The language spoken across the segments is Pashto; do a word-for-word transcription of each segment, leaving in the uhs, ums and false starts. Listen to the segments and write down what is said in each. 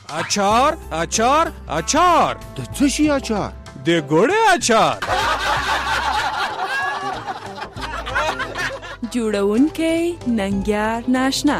اچار اچار اچار. د څه شي اچار؟ د ګوړې اچار. جوړونکی ننګیار ناشنا.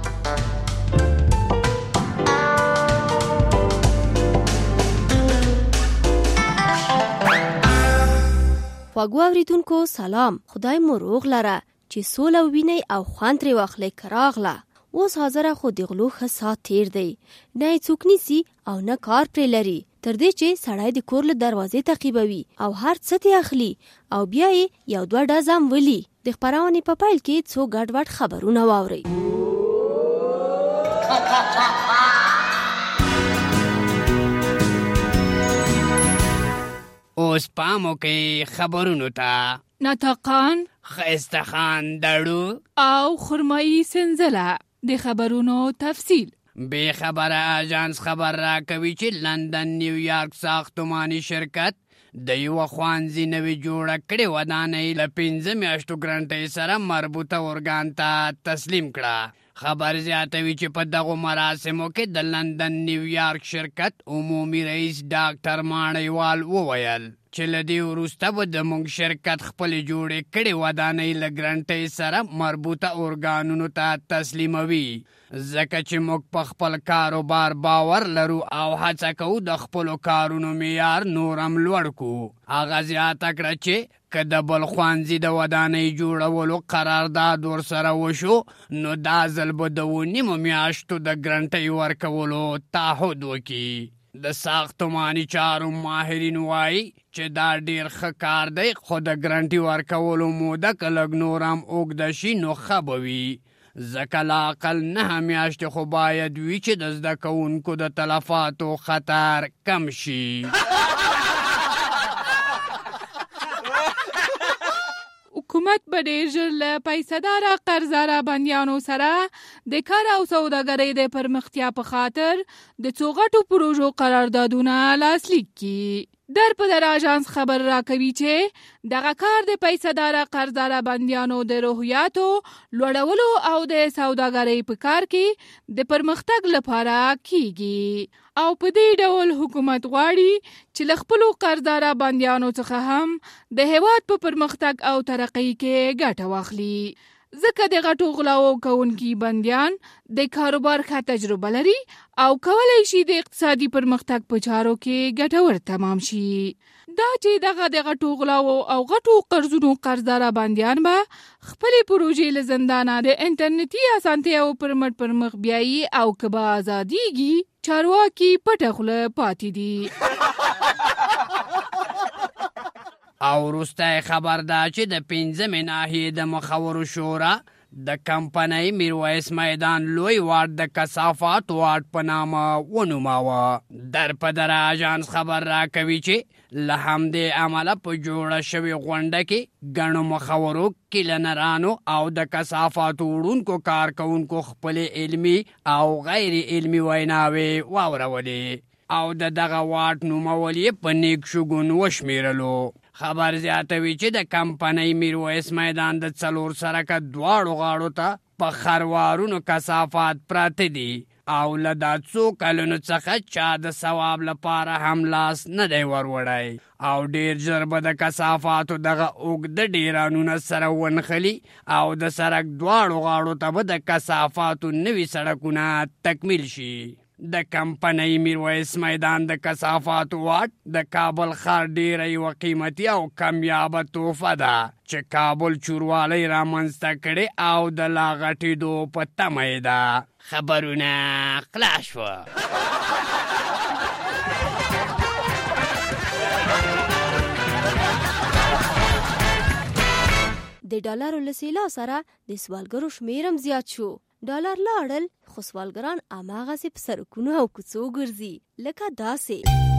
خواږه اوریدونکو سلام. خدای مو روغ لره چې سوله ویني او خوند ترې واخلئ که راغله. اوس حاضره خو د غلو ښه ساعت تیر دی، نه یې څوک نیسي او نه کار پرې لري، تر دې چې سړی د کور له دروازې تعقیبوي او هر څه ترې اخلي او بیا یې یو دوه ډزه هم ولي. د خپرونې په پیل کې څو ګډ وډ خبرونه واورئ. اوس پامو کې خبرونو ته. ناطقان خستخان دړو او خرمایي سنزله د خبرونو تفصیل. بے خبره اجانس خبر را کوي چې لندن نیویارک ساختماني شرکت د یو خوانزي نوی جوړه کړې ودانۍ له پنځه میاشتو ګرانټۍ سره مربوطه ارګان ته تسلیم کړه. خبر زیاتوي چې په دغو مراسمو کې د لندن نیویارک شرکت عمومي رئیس ډاکټر ماڼیوال وویل چې له دې وروسته به د موږ شرکت خپلې جوړې کړې ودانۍ له ګرانټۍ سره مربوطه ارګانونو ته تسلیموي، ځکه چې موږ په خپل کاروبار باور لرو او هڅه کوو د خپلو کارونو معیار نور هم لوړ کړو. هغه زیاته کړه چې که د بل خوانځي د ودانۍ جوړولو قرارداد ورسره وشو نو دا ځل به د اووه نیمو میاشتو د ګرانټۍ ورکولو تعهد وکړي. د ساختماني چارو ماهرین وایي چې دا ډیر ښه کار دی، خو د ګرانټي ورکولو موده که لږ نور هم اوږده شي نو ښه به وي، ځکه لااقل نهه میاشتې خو باید وي چې د زده کوونکو د تلفاتو خطر کم شي. حکومت به ډېر ژر له پیسه‌داره قرضداره بندیانو سره د کار او سوداګرۍ د پرمختیا په خاطر د څو غټو پروژو قراردادونه لاسلیک کړي. در په در اژانس خبر را کوي چې دغه کار د پیسه‌داره قرضداره بندیانو د روحیاتو لوړولو او د سوداګرۍ په کار کې د پرمختګ لپاره کیږي او په دې ډول حکومت غواړي چې له خپلو قرضداره بندیانو څخه هم د هیواد په پرمختګ او ترقۍ کې ګټه واخلي، ځکه د غټو غلاو کوونکي بندیان د کاروبار ښه تجربه لري او کولی شي د اقتصادي پرمختګ په چارو کې ګټور تمام شي. دا چې دغه د غټو غلاو او غټو قرضونو قرضداره بندیان به خپلې پروژې له زندانه د انټرنیټي اسانتیاو پر مټ پر مخ بیایي او که به ازادیږي، چارواکي پټه خوله پاتې دي. او وروستی خبر دا چې د پنځمې ناحیې د مخورو شورا د کمپنۍ میرویس میدان لوی واټ د کثافات واټ په نامه ونوماوه. در په در اژانس خبر را کوي چې له همدې امله په جوړه شوې غونډه کې ګڼو مخورو، کلینرانو او د کثافاتو وړونکو کارکوونکو خپلې علمي او غیر علمي ویناوې واورولې او د دغه واټ نومول یې په نیک شګون وشمیرلو. خبر زیاتوي چې د کمپنۍ میرویس میدان د څلور سرکه دواړو غاړو ته په خروارونو کثافات پراته دي او له دا څو کلونو څخه چا د ثواب لپاره هم لاس نه دی وروړی او ډیر ژر به د کثافاتو دغه اوږده ډیرانونه سره ونښلي او د سرک دواړو غاړو ته به د کثافاتو نوي سړکونه تکمیل شي. د کمپنۍ میرویس میدان د کثافاتو واټ د کابل ښار ډیره یوه قیمتي او کمیابه تحفه ده چې کابل چوروالی رامنځته کړې او د لا غټېدو په تمه یې ده. خبرونه خلاص شوه. د ډالرو له سیلا سره د سوالګرو شمیر هم زیات شو. ډالر لاړل خو سوالګران هماغسې په سړکونو او کوڅو ګرځي لکه داسې.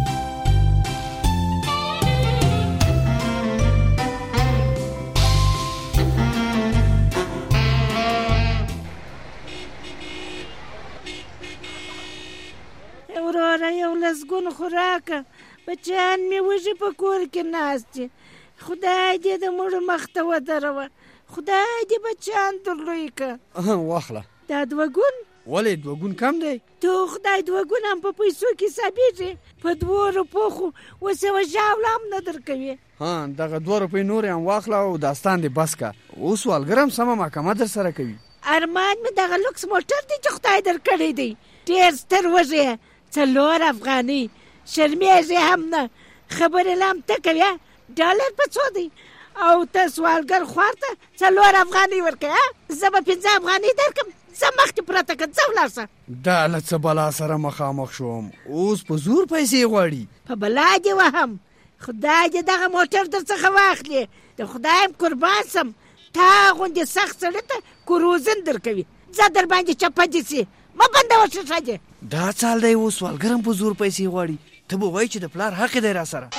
وروره یو لسګون خو راکه، بچیان مې وږي په کور کې ناست دي. خدای دې د مړو مخ ته ودروه، خدای دې بچیان در لوی که. واخله دا دوه ګون ولې دوه ګون کم دی؟ تو خدای دوه ګون هم په پیسو کې حسابېږي، په دوو روپو خو اوس یوه ژاوله هم نه درکوي. ها دغه دوه روپۍ نورې هم واخله او داستان دې بس که. اوس والګر هم سمه محکمه در سره کوي. ارمان مې دغه لوکس موټر دی چې خدای درکړی دی، ډېر ستر وږی، څلور افغانۍ، شرمېږې هم نه، خبرې لا هم ته کوې. ډالر په څو دی او ته سوالګر خوار ته څلور افغانۍ ورکوې؟ زه به پنځه افغانۍ درکړم، زه مخکې پرته که ځه ولاړ شه. دا له څه بلا سره مخامخ شوم، اوس په زور پیسې غواړي. په بلا دې وهم، خدای دې دغه موټر در څخه واخلي، د خدایم قربان سم، تا غوندې سخت سړي ته کروزن درکوي. ځه در باندې چپه دې سي، مه بندوه ښیښه دې. دا چال دی اوس والګر هم په زور پیسې غواړي. ته به وایي چې د پلار حق دی را سره.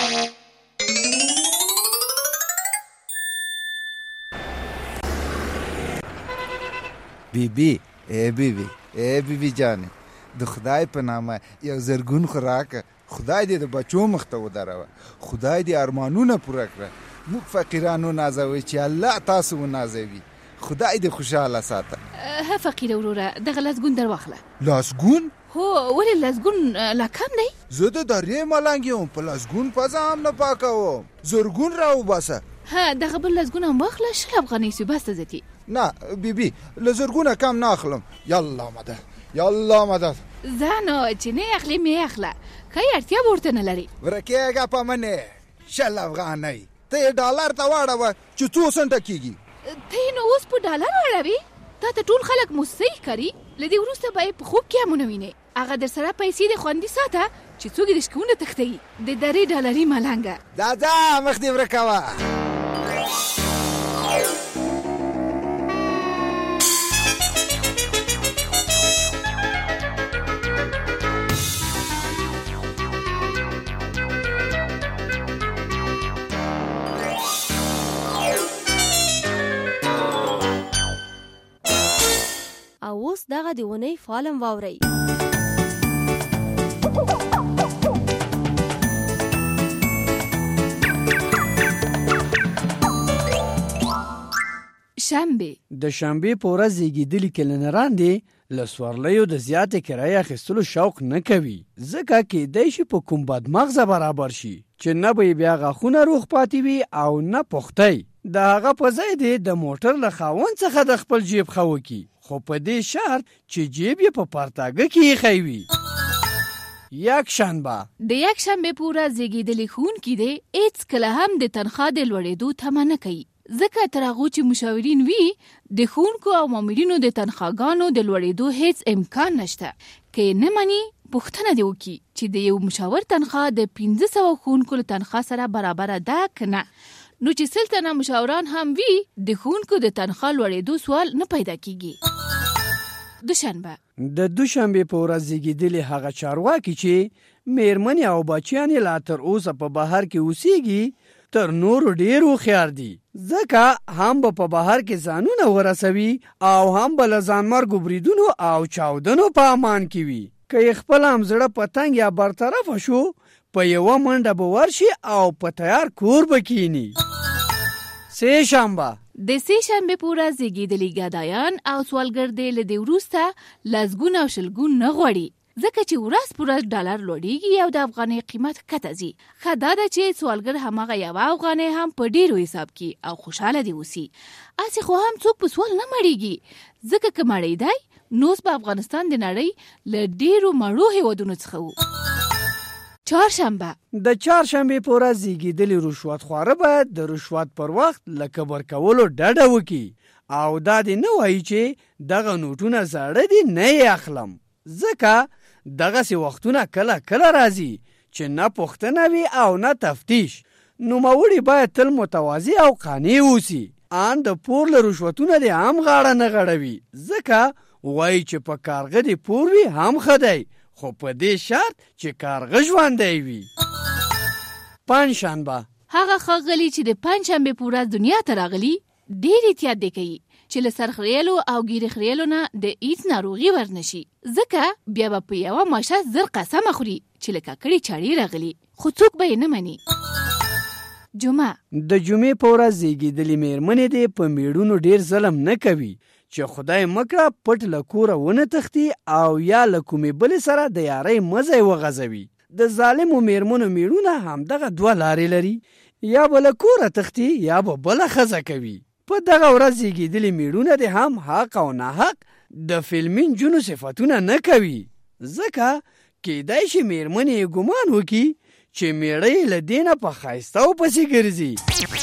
بی بی ای بی بی ای بی بی جانې د خدای په نامه یو زرګون خو راکه. خدای دې د بچو مخ ته ودروه، خدای دې ارمانونه پوره کړه. موږ فقیرانو نازوي چې الله تاسو ونازوي. خدای دې خوشحاله ساته. ها فقیر وروره دغه لسګون در واخله. لسګون؟ هو ولې لسګون لا کم دی؟ زه د درې ملنګ یم، په لسګون پزه هم نه پاکوم. زرګون راوباسه. ها دغه بل لسګون هم واخله، شل افغانۍ سو بس ته ځتي. نه بی بی له زرګونه کم نه اخلم. یالله مدد یالله مدد. ځه نو چې نه اخلي مې اخله، که یې اړتیا به ورته نه لري. ورکېږه په منې شل افغانۍ، ته یې ډالر ته واړوه چې څو سنټه کېږي. ته یې نو اوس په ډالر واړوي؟ تا ته ټول خلک موسۍ ښکاري. له دې وروسته به یې په خوب کې هم ونه وینې. هغه در سره پیسې دې خوندي ساته چې څوک یې د شکونه تښتوي. د درې ډالري ملنګه دا ځه مخ دې ورکوه. او اوس دغه د اونۍ فالم واورئ. شنبه د شنبې په ورځ زیږېدلي کلینران دي له سورلیو د زیاتې کرایې اخیستلو شوق نه کوي، ځکه کیدای شي په کوم بدمغزه برابر شي چې نه به یې بیا غاښونه روغ پاتې وي او نه پختی. د هغه په ځای دی د موټر له خاوند څخه د خپل جیب ښه وکړي، خو په دې شرط چې جیب یې په پرتاګه کې ایښی وي. یک شنبه د یک شنبې په ورځ زیږېدلي ښوونکي دی هېڅکله هم د تنخوا د لوړېدو تمه نه کوي، ځکه تر هغو چې مشاورین وي د ښوونکو او مامورینو د تنخواګانو د لوړېدو هیڅ امکان نشته. که یې نه مني پوښتنه دې وکړي چې د یو مشاور تنخوا د پنځه سوه ښوونکو له تنخوا سره برابره ده که نه. نو چې سل تنه مشاوران هم وي د ښوونکو د تنخوا لوړېدو سوال نه پیدا کیږي. دوشنبه د دوشنبې په ورځ زیږېدلي هغه چارواکي چې میرمنې او بچیانې لا تر اوسه په بهر کې اوسېږي تر نورو ډېر هوښیار دي، ځکه هم به په بهر کې ځانونه ورسوي او هم به له ځانمرګو بریدونو او چاودنو په امان کې وي. که یې خپل هم زړه په تنګ یا برطرفه شو په یوه منډه به ورشي او په تیار کور به کینی. سه شنبه د سې شنبې په ورځ زیږېدلي ګدایان او سوالګر دی له دې وروسته لسګون او شلګون نه غواړي، ځکه چې ورځ په ورځ ډالر لوړېږي او د افغانۍ قیمت کښته ځي. ښه دا ده چې سوالګر هماغه یوه افغانۍ هم په ډېرو حساب کې او خوشحاله دې اوسي. هسې خو هم څوک په سوال نه مړېږي، ځکه که مړېدی نو اوس به افغانستان د نړۍ له ډېرو مړو هېوادونو څخه و. چهارشنبه د چهارشنبې په ورځ زیږېدلي رشوت خواره باید د رشوت پر وخت له کبر کولو ډډه وکړي او دا دې نه وایي چې دغه نوټونه زاړه دي نه یې اخلم، ځکه دغسې وختونه کله کله راځي چې نه پوښتنه وي او نه تفتیش. نوموړي باید تل متواضع او قانع اوسي، ان د پور له رشوتونه دې هم غاړه نه غړوي، ځکه وایي چې په کارغه دې پور وي هم ښه دی، خو په دې شرط چې کارغه ژوندی وي. پنجشنبه هغه ښاغلي چې د پنجشنبې په ورځ دنیا ته راغلي ډېر احتیاط دی کوي چې له سرخریلو او ګیرې خریلو نه د هېڅ ناروغي ورنشي، ځکه بیا به په یوه ماشه زر قسمه خوري چې له ککړې چاړې راغلي، خو څوک به یې نه مني. جمعه د جمعې په ورځ زیږېدلي مېرمنې دې په میړونو ډېر ظلم نه کوي چې خدای مکړه پټ له کوره ونه تختی او یا له کومې بلې سره د یارۍ مزی وغځوي. د ظالمو میرمنو میړونه همدغه دوه لارې لري، یا به له کوره تختی یا به بله ښځه کوي. په دغه ورځ زیږېدلي میړونه دې هم حق او ناحق د فلمي نجونو صفتونه نه کوي، ځکه کیدای شي میرمنې یې ګمان وکړي چې میړه له دې نه په ښایستهو پسې ګرځي.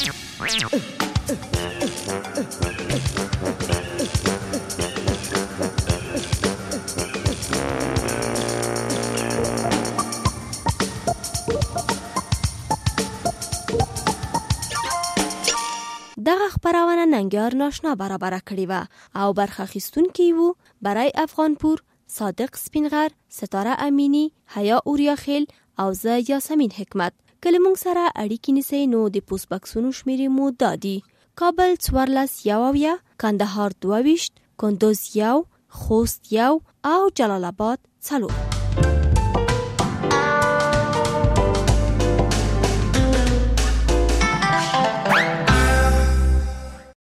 دغه خبرونه ننګیار ناشنا برابره کړې وه او برخه اخیستونکي وو برای افغانپور، صادق سپینغر، ستاره امینی، حیا اوریاخیل او زه یاسمین حکمت. که له موږ سره اړیکې نیسئ نو د پوسټ بکسونو شمیرې مو دا دي: کابل څوارلس یو اویا، کندهار دوه ویشت، کندوز یو، خوست یو او جلال آباد څلور.